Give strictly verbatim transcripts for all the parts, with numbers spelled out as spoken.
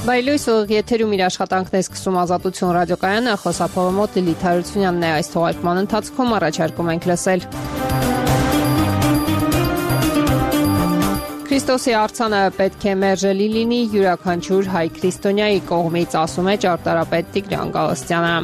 Բայլույս ուղիղ եթերում իր աշխատանքն է սկսում Ազատություն ռադիոկայանը, խոսափողը մոտ Լիլիթ Հարությունյանն է, այս թողարկման ընթացքում առաջարկում ենք լսել. Քրիստոսի արձանը պետք է մերժելի լինի յուրաքանչյուր հայ քրիստոնյայի կողմից, ասում է ճարտարապետ Տիգրան Գալստյանը.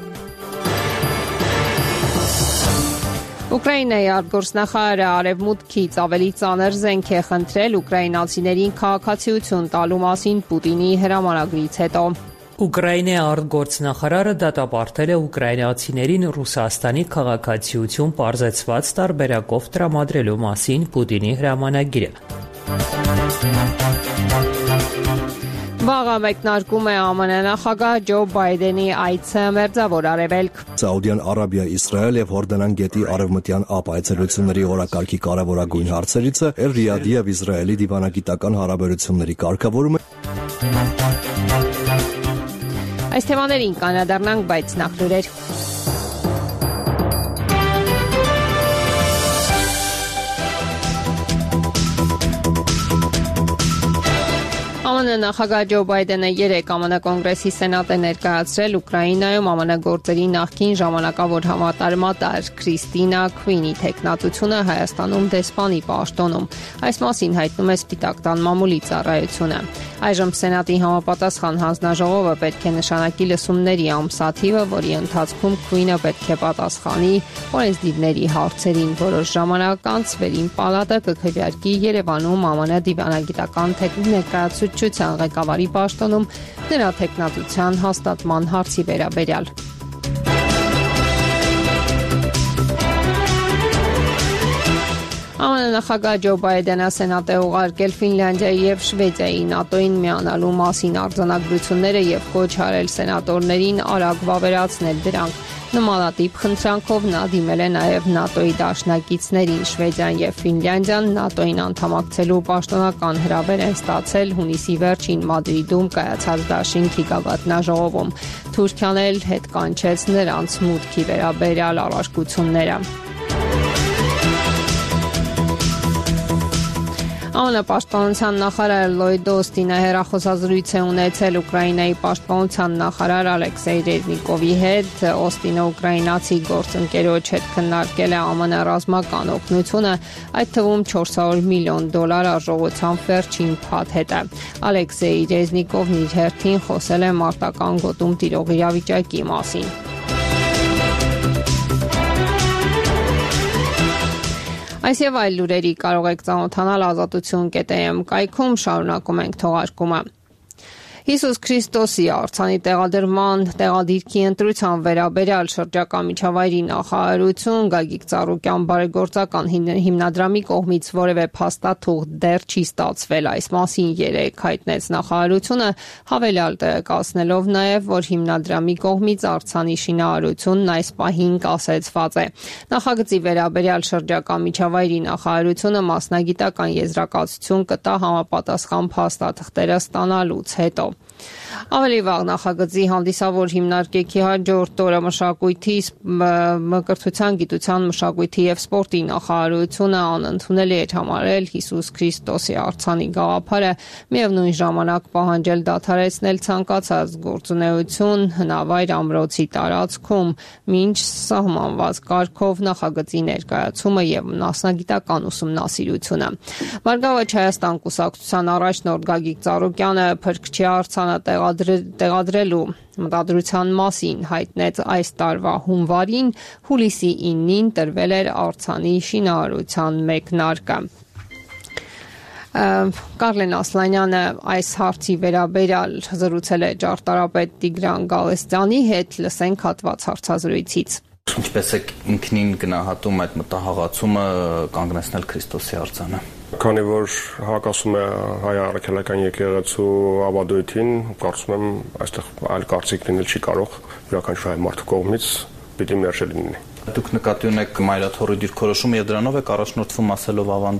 Ուկրաինայի արտգործնախարարը արևմուտքից ավելի ծանր զենք է խնդրել ուկրաինացիներին քաղաքացիություն տալու մասին Պուտինի հրամանագրից հետո. Ուկրաինայի արտգործնախարարը դատապարտել է ուկրաինացիներին Ռուսաստանի քաղաքացիություն պարզեցված տարբերակով տրամադրելու մասին Պուտինի հրամանագիրը. Վաղը մեկնարկում է ԱՄՆ նախագահ Ջո Բայդենի այցը Մերձավոր Արևելք. Սաուդյան Արաբիա, Իսրայել եւ Հորդանան գետի արևմտյան ափ այցելությունների օրակարգի կարևորագույն հարցերից է Ռիադի եւ Իսրայելի դիվանագիտական հարաբերությունների կարգավորումը. Այս թեմաներին կանադառնանք, բայց նախ լուրեր. ԱՄՆ նախագահ Ջո Բայդենը երեկ ԱՄՆ կոնգրեսի սենատ է ներկայացրել Ուկրաինայում ԱՄՆ գործերի նախկին ժամանակավոր համատարմատար Քրիստինա Քվինի թեկնածությունը Հայաստանում դեսպանի պաշտոնում. Այս մասին հայտնում է Սպիտակ տան մամուլի ծառայությունը. Այժմ Սենատի համապատասխան հանձնաժողովը պետք է նշանակի լսումների ամսաթիվը, որի ընթացքում Քվինը պետք է պատասխանի օրենսդիրների հարցերին. Որոշ ժամանակ անց վերին պալատը կքվեարկի Երևանում ԱՄՆ դիվանագիտական ներկայացուցչության ղեկավարի պաշտոնում նրա թեկնածության հաստատման հարցի վերաբերյալ. ԱՄՆ նախագահ Ջո Բայդենը սենատ է ուղարկել Ֆինլանդիայի եւ Շվեդիայի ՆԱՏՕ-ին միանալու մասին արձանագրությունները եւ կոչ արել սենատորներին արագ վավերացնել դրանք. Նմանատիպ խնդրանքով նա դիմել է նաև ՆԱՏՕ-ի դաշնակիցներին. Շվեդիան եւ Ֆինլանդիան ՆԱՏՕ-ին անդամակցելու պաշտոնական հրավեր են ստացել հունիսի վերջին Մադրիդում կայացած դաշինքի գագաթնաժողովում. Թուրքիան էլ հետ կանչեց նրանց մուտքի վերաբերյալ առարկությունները. ԱՄՆ պաշտպանության նախարար Լոյդ Օստինը հեռախոսազրույց է ունեցել Ուկրաինայի պաշտպանության նախարար Ալեքսեյ Ռեզնիկովի հետ. Օստինը ուկրաինացի գործընկերոջ հետ քննարկել է ԱՄՆ ռազմական օգնությունը, այդ թվում չորս հարյուր միլիոն դոլար արժողությամբ վերջին փաթեթը. Ալեքսեյ Ռեզնիկովն իր հերթին խոսել է մարտական գոտում տիրող իրավիճակի մասին. Այս եւ այլ լուրերի կարող եք ծանոթանալ ազատություն կետ էմ կայքում, շարունակում ենք թողարկումը. Հիսուս Քրիստոսի արձանի տեղադրման տեղադիրքի ընտրության վերաբերյալ շրջակա միջավայրի նախարարություն Գագիկ Ծառուկյան բարեգործական հիմնադրամի կողմից որևէ փաստաթուղթ դեռ չի ստացվել. Այս մասին երեկ հայտնեց նախարարությունը, հավելյալ տեղեկացնելով նաև, որ հիմնադրամի կողմից արձանի շինարարությունն այս պահին կասեցված է. Նախագծի վերաբերյալ շրջակա միջավայրի նախարարությունը մասնագիտական եզրակացություն կտա համապատասխան փաստաթղթերը ստանալուց հետո. Ավելի վաղ նախագծի հանդիսավոր հիմնարկեքի հաջորդ օրը մշակույթի, մկրտության, գիտության, մշակույթի եւ սպորտի նախարարությունը անընդունելի էր համարել Հիսուս Քրիստոսի արձանի գաղափարը, միևնույն ժամանակ պահանջել դադարեցնել ցանկացած գործունեություն հնավայր ամրոցի տարածքում, մինչ սահմանված կարգով նախագծի ներկայացումը եւ մասնագիտական ուսումնասիրությունը. Բարգավաճ Հայաստան կուսակցության առաջնորդ Գագիկ Ծառուկյանը փրկչի արձանը տեղադրելու մտադրության մասին հայտնեց այս տարվա հունվարին, հուլիսի իննին տրվել էր արձանի շինարարության մեկնարկը. Կարլեն Ասլանյանը այս հարցի վերաբերյալ զրուցել է ճարտարապետ Տիգրան Գալստյանի հետ, լսենք հատված հարցազրույցից. Ինչպես է ինքնին գնահատում այդ մտահղացումը կանգնեցնել Քրիստոսի արձանը? Քանի որ հակասում է հայ առաքելական եկեղեցու ավանդույթին, կարծում եմ այստեղ այլ կարծիք լինել չի կարող յուրաքանչյուր հայ մարդու կողմից պիտի մերժել լինի. Դուք նկատի ունեք Մայրաթորի դիրքորոշումը եւ դրանով եք առաջնորդվում ասելով ավանդույթ?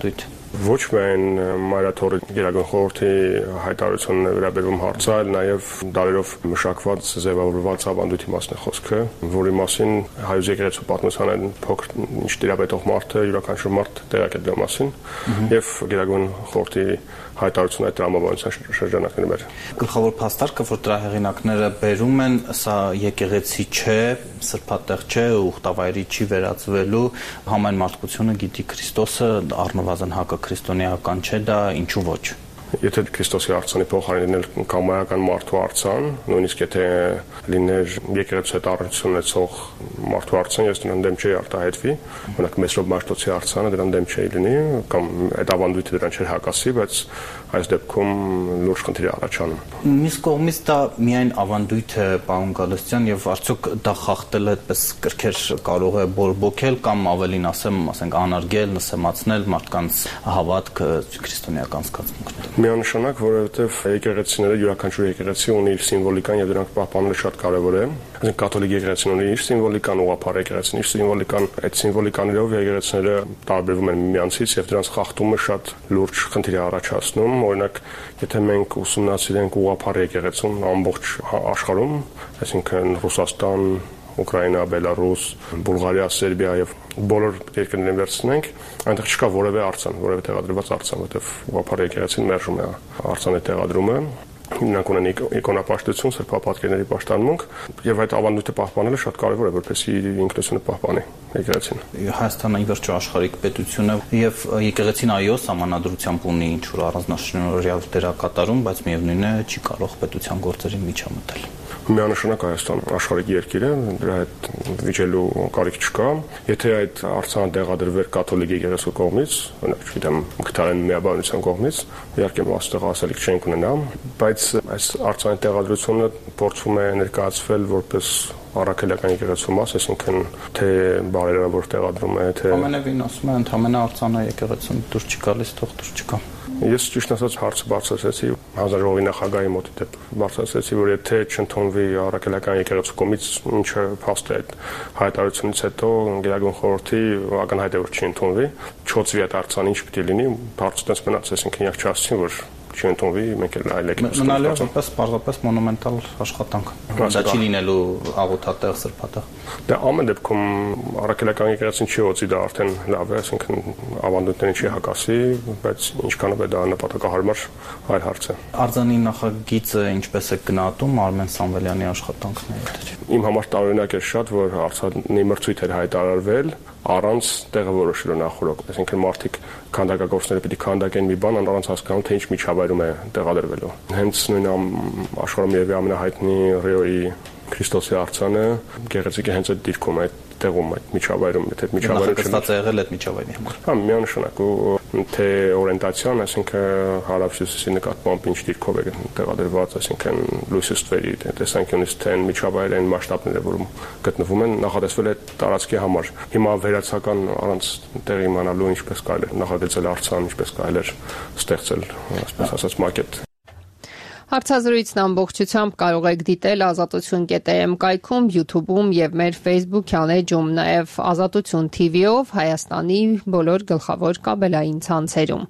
Ոչ միայն Մայրաթորի Գերագույն խորհրդի հայտարարությունն վերաբերում հարցը, այլ նաև դարերով մշակված ձևավորված ավանդույթի մասն է խոսքը, որի մասին հայոց եկեղեցու պատմության փոքր ինչ տիրապետող մարդը յուրաքանչյուր մարդ տեղյակ է դրա մասին, եւ Գերագույն խորհրդի հայտարարությունը այդ տրամաբանության շրջանակներում էր։ Գլխավոր փաստարկը, որ դրա հեղինակները բերում են, սա եկեղեցի չէ, սրբատեղ չէ, ուխտավայրի չի վերածվելու, համայն մարդկությունը գիտի Քրիստոսը, առնվազն հակը քրիստոնեական չէ, դա ինչու ոչ։ Եթե Քրիստոսի արձանի փոխարեն լինել կամայական մարդու արձան, նույնիսկ եթե լիներ եկեղեցու հետ առնչություն ունեցող մարդու արձան, ես դրան դեմ չէի արտահայտվի, օրինակ Մեսրոպ Մաշտոցի արձանը դրան դեմ չէի լինի, կամ այդ ավանդույթը դրան չէր հակասի, բայց այս դեպքում լուրջ խնդիր է առաջանում։ Մյուս կողմից դա միայն ավանդույթ է, պարոն Գալստյան, եւ արդյոք դա խախտել այդպես կրքեր կարող է բորբոքել կամ ավելին ասեմ, ասենք անարգել, նսեմացնել մարդկանց հավատքը քրիստոնեական զգացմունքները։ Միանշանակ, որովհետև եկեղեցիները յուրաքանչյուր եկեղեցի ունի իր սիմվոլիկան եւ դրանք պահպանելը շատ կարեւոր է։ Այսինքն կաթոլիկ եկեղեցին ունի իր սիմվոլիկան, ուղղափառ եկեղեցին իր սիմվոլիկան, այդ սիմվոլիկաներով եկեղեցիները տարբերվում են միմյանցից եւ դրանց խախտումը շատ լուրջ խնդիր է առաջացնում։ Օրինակ, եթե մենք ուսումնասիրենք ուղղափառ եկեղեցուն ամբողջ աշխարհում, այսինքն Ռուսաստան, Ուկրաինա, Բելարուս, Բուլղարիա, Սերբիա եւ բոլոր երկրներն վերցնենք, այնտեղ չկա որևէ արձան, որևէ տեղադրված արձան, որովհետեւ ուղղափառ եկեղեցին մերժում է արձանի տեղադրումը։ Նրանք ունեն իկոնապաշտություն, սրբապատկերների պաշտամունք եւ այդ ավանդույթը պահպանելը շատ կարեւոր է, որպեսզի ինքնությունը պահպանի եկեղեցին։ Հայաստանը ի վերջո աշխարհիկ պետություն է եւ եկեղեցին այո սահմանադրությամբ ունի ինչ որ առանձնաշնորհյալ դերակատարում, բայց միևնույն է չի կարող պետության գործերի միջամտել։ Միանշանակ Հայաստան աշխարհիկ երկիր է, դրա հետ վիճելու կարիք չկա։ Եթե այդ արձանը տեղադրվեր կաթոլիկ եկեղեցու կողմից, օրինակ, չգիտեմ, Մկրտարեն միաբանության կողմից, իհարկե այստեղ ասելիք չենք ունենա, բայց այս արձանի տեղադրությունը փորձվում է ներկայացվել որպես առաքելական եկեղեցու մաս, այսինքն թե բարերարավոր տեղադրում է, թե ամենևին ասում են, ընդհանրապես արձանը եկեղեցուն դուրս չի գալիս, թող դուրս չգա։ Ես ճիշտ ասած հարցը բարձրացրեցի հանրաժողովի նախագահի մոտ դեպ բարձրացրեցի, որ եթե չընդունվի առաքելական եկեղեցու կողմից, ինչը փաստ է այդ հայտարարությունից հետո Գերագույն խորհրդի ակնհայտ է որ չի ընդունվի, չոցվի այդ արձանը ինչ պիտի լինի, բարձրացած մնաց, այսինքն իհարկե չասեցին, որ չի ընդունվի, մենք էլ այլ եկեղեցու մնալու որպես պարզապես մոնումենտալ աշխատանք։ Դա չի լինելու աղոթատեղ, սրբատեղ։ Դա ամեն դեպքում առաքելական եկեղեցին չի օծի, դա արդեն լավ է, այսինքն ավանդույթներին չի հակասի, բայց ինչքանով է դա նպատակահարմար այլ հարց է։ Արձանի նախագիծը ինչպես է գնահատում Արմեն Սամվելյանի աշխատանքները։ Իմ համար տարօրինակ է շատ, որ արձանի մրցույթ էր հայտարարվել առանց տեղը որոշելու նախորդ, այսինքն մարդիկ քանդակագործները պիտի քանդակեն մի բան, առանց հասկանալու թե ինչ միջավայրում է տեղադրվելու։ Հենց նույն աշխարհում երևի ամենահայտնի Ռեոյի Քրիստոսի արձանը գեղեցիկ է հենց այդ դիրքում, այդ տեղում, այդ միջավայրում, եթե այդ միջավայրը չստացած է եղել այդ միջավայրի համար։ Հա, միանշանակ ու թե օրենտացիան, այսինքն հարավհյուսիսի նկատմամբ ինչ դիրքով է տեղադրված, այսինքն լույսի ստվերի տեսանկյունից թե այն միջավայրը, այն մասշտաբները, որում գտնվում են, նախատեսվել է տարածքի համար։ Հիմա վերացական առանց տեղի իմանալու ինչպես կարելի է նախագծել արձան, ինչպես կարելի է ստեղծել, այսպես ասած, մակետ։ Հարցազրույցն ամբողջությամբ կարող եք դիտել ազատություն կետ էմ կայքում, YouTube-ում եւ մեր Facebook-յան էջում, նաեւ Ազատություն T V-ով Հայաստանի բոլոր գլխավոր կաբելային ցանցերում։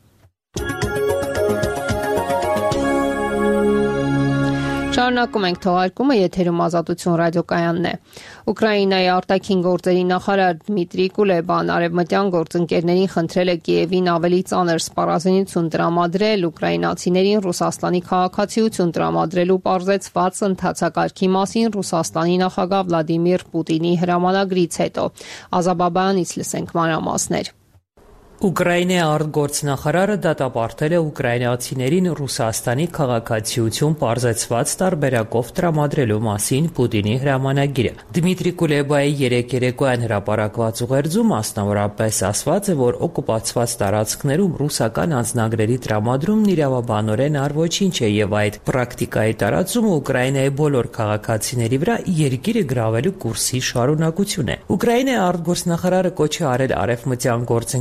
Շարունակում ենք թողարկումը, եթերում Ազատություն ռադիոկայանն է։ Ուկրաինայի արտաքին գործերի նախարար Դմիտրի Կուլեբան արևմտյան գործընկերներին խնդրել է Կիևին ավելի ծանր սպառազինություն տրամադրել ուկրաինացիներին Ռուսաստանի քաղաքացիություն տրամադրելու պարզեցված ընթացակարգի մասին Ռուսաստանի նախագահ Վլադիմիր Պուտինի հրամանագրից հետո։ Ազաբաբայանից լսենք մանրամասներ։ Ուկրաինայի արտգործնախարարը դատապարտել է ուկրաինացիներին Ռուսաստանի քաղաքացիություն պարզեցված տարբերակով տրամադրելու մասին Պուտինի հրամանագիրը։ Դմիտրի Կուլեբայի երեկ երեկոյան հրապարակված ուղերձում մասնավորապես ասված է, որ օկուպացված տարածքներում ռուսական անձնագրերի տրամադրումն իրավաբանորեն առոչինչ է եւ այդ պրակտիկայի տարածումը Ուկրաինայի բոլոր քաղաքացիների վրա երկիրը գրավելու կուրսի շարունակություն է։ Ուկրաինայի արտգործնախարարը կոչ է արել արևմտյան գործընկերներին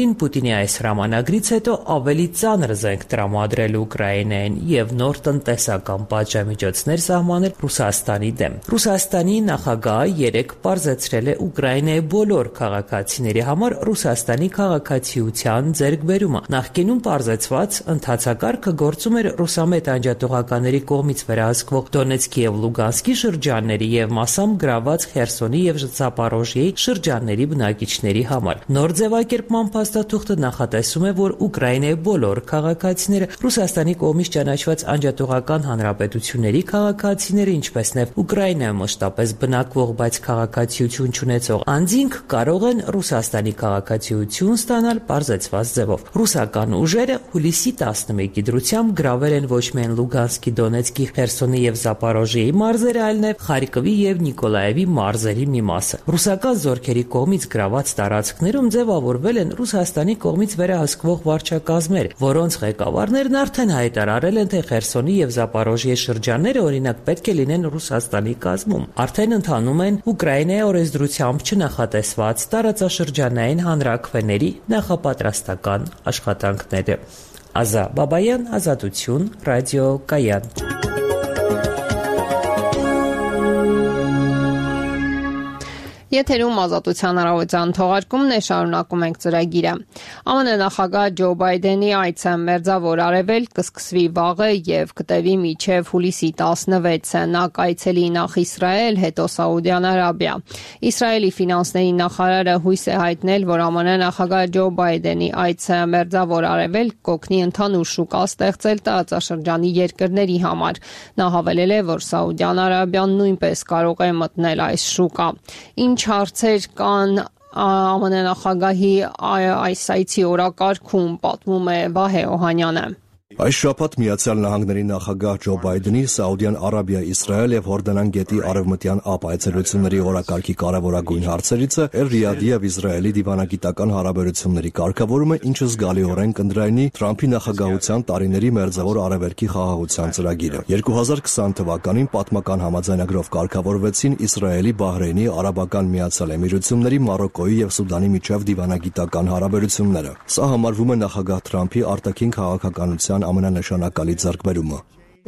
Կրեմլին Պուտինի այս հրամանագրից հետո ավելի ծանր զենք տրամադրել Ուկրաինային եւ նոր տնտեսական պատժամիջոցներ սահմանել Ռուսաստանի դեմ։ Ռուսաստանի նախագահը երեկ պարզեցրել է Ուկրաինայի բոլոր քաղաքացիների համար Ռուսաստանի քաղաքացիության ձեռքբերումը։ Նախկինում պարզեցված ընթացակարգը գործում էր ռուսամետ անջատողականների կողմից վերահսկվող Դոնեցկի եւ Լուգանսկի շրջանների եւ մասամբ գրաված Խերսոնի եւ Զապորոժիեի շրջանների բնակիչների համար։ Նոր ձևակերպման փաստաթուղթը նախատեսում է, որ Ուկրաինայի բոլոր քաղաքացիները Ռուսաստանի կողմից ճանաչված անջատողական հանրապետությունների քաղաքացիները, ինչպես նաև Ուկրաինայում մշտապես բնակվող, բայց քաղաքացիություն չունեցող անձինք կարող են Ռուսաստանի քաղաքացիություն ստանալ պարզեցված ձևով։ Ռուսական ուժերը հուլիսի տասնմեկի դրությամբ գրավել են ոչ միայն Լուգանսկի, Դոնեցկի, Խերսոնի եւ Զապորոժիեի մարզերը, այլ նաև Խարկովի եւ Նիկոլաևի մարզերի մի մասը։ Ռուսական զորքերի կողմից գրաված տարածքներում ձևավորվել են Ռուսաստանի կողմից վերահսկվող վարչակազմեր, որոնց ղեկավարներն արդեն հայտարարել են, թե Խերսոնի եւ Զապորոժիեի շրջանները օրինակ պետք է լինեն Ռուսաստանի կազմում։ Արդեն ընթանում են Ուկրաինայի օրենսդրությամբ չնախատեսված տարածաշրջանային հանրաքվեների նախապատրաստական աշխատանքները։ Ազա Բաբայան, Ազատություն, Ռադիո Կայան։ Եթերում ազատության առավոտյան թողարկումն է, շարունակում ենք ծրագիրը։ ԱՄՆ նախագահ Ջո Բայդենի այցը Մերձավոր Արևելք կսկսվի վաղը եւ կտևի մինչեւ հուլիսի տասնվեցը։ Նա կայցելի նախ Իսրայել, հետո Սաուդյան Արաբիա։ Իսրայելի ֆինանսների նախարարը հույս է հայտնել, որ ԱՄՆ նախագահ Ջո Բայդենի այցը Մերձավոր Արևելք կօգնի ընդհանուր շուկա ստեղծել տարածաշրջանի երկրների համար։ Նա հավելել է, որ Սաուդյան Արաբիան նույնպես կարող է մտնել այս շուկա։ Ինչ հարցեր կան ԱՄՆ նախագահի այս այցի օրակարգում, պատմում է Վահե Օհանյանը։ Այս շաբաթ Միացյալ Նահանգների նախագահ Ջո Բայդենի Սաուդյան Արաբիա, Իսրայել եւ Հորդանան գետի արևմտյան ափ այցելությունների օրակարգի կարևորագույն հարցերից է Ռիադի եւ Իսրայելի դիվանագիտական հարաբերությունների կարգավորումը, ինչը զգալիորեն կընդրայնի Թրամփի նախագահության տարիների Մերձավոր Արևելքի խաղաղության ծրագիրը։ երկու հազար քսան թվականին պատմական համաձայնագրով կարգավորվեցին Իսրայելի, Բահրեյնի, Արաբական Միացյալ Էմիրությունների, Մարոկկոյի եւ Սուդանի միջև դիվանագիտական հարաբերությունները։ Սա համարվում է նախագահ Թրամփի արտաքին քաղաքականության ամենանշանակալի ձեռքբերումը։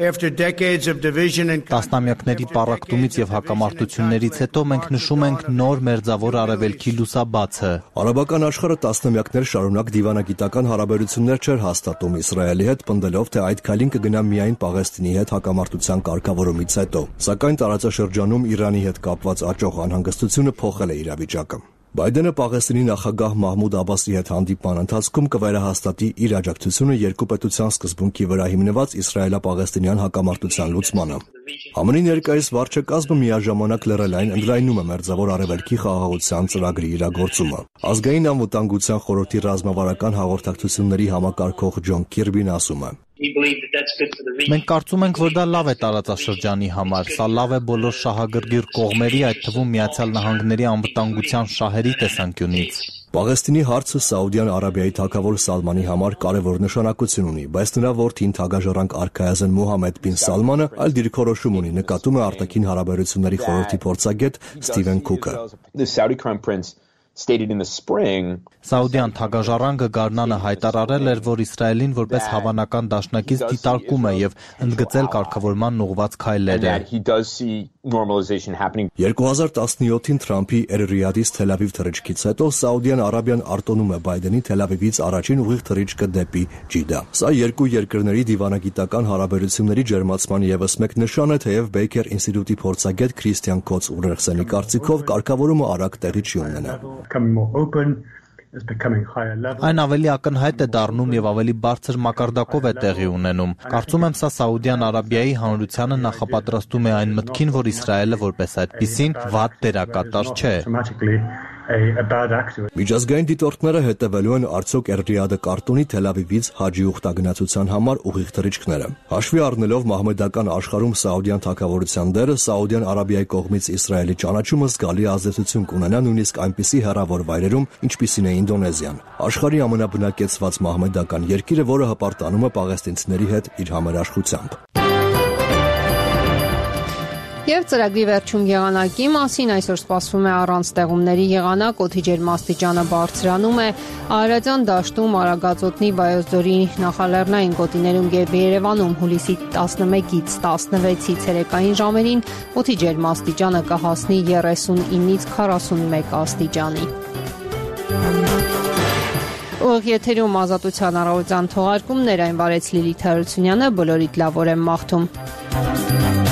Տասնամյակների պառակտումից եւ հակամարտություններից հետո մենք նշում ենք նոր Մերձավոր Արևելքի լուսաբացը։ Արաբական աշխարհը տասնամյակներ շարունակ դիվանագիտական հարաբերություններ չէր հաստատում Իսրայելի հետ, պնդելով, թե այդ քայլին կգնա միայն Պաղեստինի հետ հակամարտության կարգավորումից հետո։ Սակայն տարածաշրջանում Իրանի հետ կապված աճող անհանգստությունը փոխել է իրավիճակը։ Բայդենը Պաղեստինի նախագահ Մահմուդ Աբասի հետ հանդիպման ընթացքում կվերահաստատի իր աջակցությունը երկու պետության սկզբունքի վրա հիմնված իսրայելա-պաղեստինյան հակամարտության լուծմանը։ ԱՄՆ-ի ներկայիս վարչակազմը միաժամանակ լեռնային ընդլայնում է Մերձավոր Արևելքի խաղաղության ծրագրի իրագործումը։ Ազգային անվտանգության խորհրդի ռազմավարական հաղորդակցությունների համակարգող Ջոն Քիրբին ասում է. Մենք կարծում ենք, որ դա լավ է տարածաշրջանի համար, սա լավ է բոլոր շահագրգիռ կողմերի, այդ թվում Միացյալ Նահանգների անվտանգության շահերի տեսանկյունից։ Պաղեստինի հարցը Սաուդյան Արաբիայի թագավոր Սալմանի համար կարևոր նշանակություն ունի, բայց նրա որդին թագաժառանգ արքայազն Մոհամմեդ բին Սալմանը այլ դիրքորոշում ունի, նկատում է արտաքին հարաբերությունների խորհրդի փորձագետ Սթիվեն Քուքը։ Սաուդյան թագաժառանգը գարնանը հայտարարել էր, որ Իսրայելին որպես հավանական դաշնակից դիտարկում է եւ ընդգծել կարգավորման ուղղված քայլերը։ երկու հազար տասնյոթին Թրամփի Էր-Ռիադից Թել Ավիվ թռիչքից հետո Սաուդյան Արաբիան արտոնում է Բայդենի Թել Ավիվից առաջին ուղիղ թռիչքը դեպի Ջիդա։ Սա երկու երկրների դիվանագիտական հարաբերությունների ջերմացման ևս մեկ նշան է, թեև Բեյքեր ինստիտուտի փորձագետ Քրիստիան Քոց Ուրերսենի կարծիքով կարգավորումը արագ տեղի չի ունենա։ Այն ավելի ակնհայտ է դառնում եւ ավելի բարձր մակարդակով է տեղի ունենում։ Կարծում եմ, սա Սաուդյան Արաբիայի հանրությանը նախապատրաստում է այն մտքին, որ Իսրայելը որպես այդպիսին վատ դերակատար չէ։ Միջազգային դիտորդները հետևելու են արդյոք Էր-Ռիադը կարտոնի Թել Ավիվից Հաջի ուխտագնացության համար ուղիղ թռիչքները։ Հաշվի առնելով մահմեդական աշխարհում Սաուդյան թագավորության դերը, Սաուդյան Արաբիայի կողմից Իսրայելի ճանաչումը զգալի ազդեցություն կունենա նույնիսկ այնպիսի հեռավոր վայրերում, ինչպիսին է Ինդոնեզիան։ Աշխարհի ամենաբնակեցված մահմեդական երկիրը, որը հպարտանում է պաղեստինցիների հետ իր համերաշխությամբ։ Եվ ծրագրի վերջում եղանակի մասին այսօր սպասվում է առանց ստեղումների եղանակ, օդի ջերմաստիճանը բարձրանում է, արևելյան դաշտում Արագածոտնի, Վայոց ձորի նախալեռնային գոտիներում եւ Երևանում հուլիսի տասնմեկից տասնվեցի ցերեկային ժամերին օդի ջերմաստիճանը կհասնի երեսունինից քառասունմեկ աստիճանի։ Ուղիղ եթերում Ազատության առավոտյան թողարկումներ, այն վարեց Լիլիթ Հարությունյանը, բոլորիդ լավ օր եմ մաղթում։